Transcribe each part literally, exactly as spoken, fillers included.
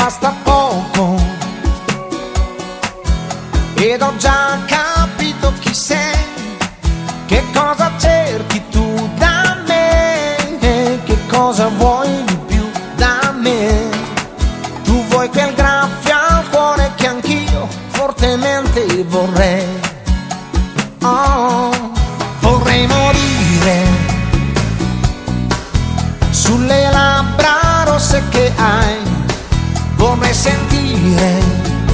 basta poco ed ho già capito chi sei, che cosa cerchi tu da me, che cosa vuoi di più da me. Tu vuoi quel graffio al cuore che anch'io fortemente vorrei. Oh, vorrei morire sulle labbra rosse che hai, vorrei sentire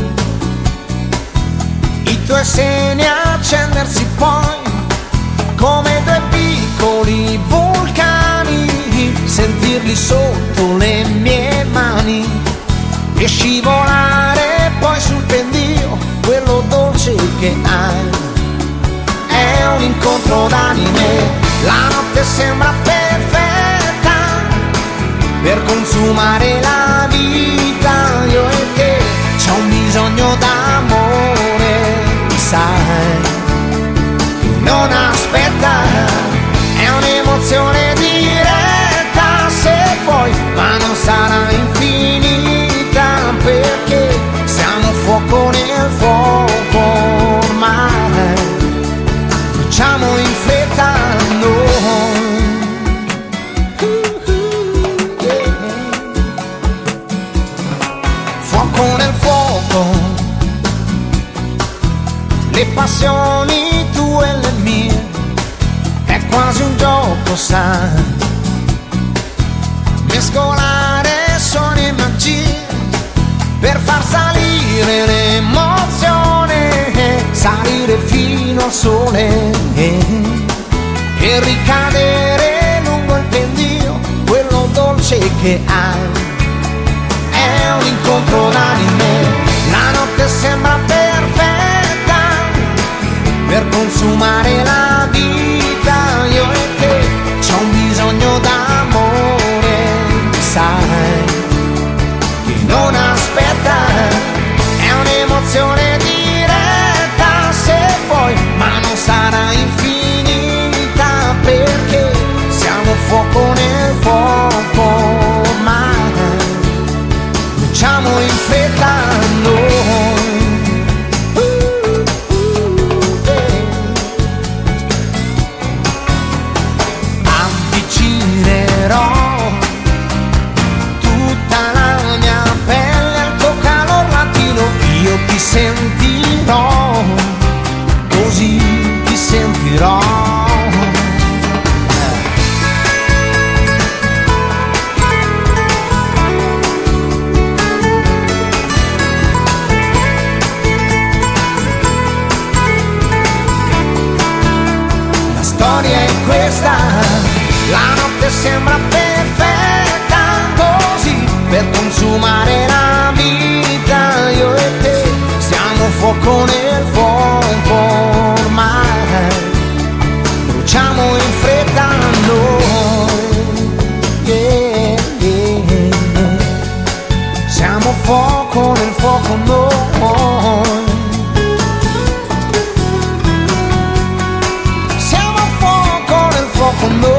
i tuoi seni accendersi poi come due piccoli vulcani, sentirli sotto le mie mani e scivolare poi sul pendio, quello dolce che hai. È un incontro d'anime, la notte sembra perfetta per consumare la vita, io e te, c'è un bisogno d'amore, sai, non aspetta, è un'emozione diretta se vuoi, ma non sarà infinita perché siamo fuoco nel fuoco ormai, bruciamo in fretta noi. Fuoco nel fuoco, le passioni tue e le mie, è quasi un gioco, sai, mescolare suoni e magie per far salire l'emozione, salire fino al sole e ricadere lungo il pendio, quello dolce che hai. È un incontro d'anime, la notte sembra perfetta per consumare la vita, io e te, c'è un bisogno d'amore, sai, che non aspetta, è un'emozione diretta se vuoi, ma non sarà infinita perché siamo fuoco nel fuoco ormai, bruciamo in fretta noi. Avvicinerò tutta la mia pelle al tuo calor latino, io ti sentirò, così ti sentirò. La storia è questa, la notte sembra perfetta così per consumare la vita, io e te, siamo fuoco nel fuoco ormai, bruciamo in fretta noi, yeah, yeah. Siamo fuoco nel fuoco noi, siamo fuoco nel fuoco noi.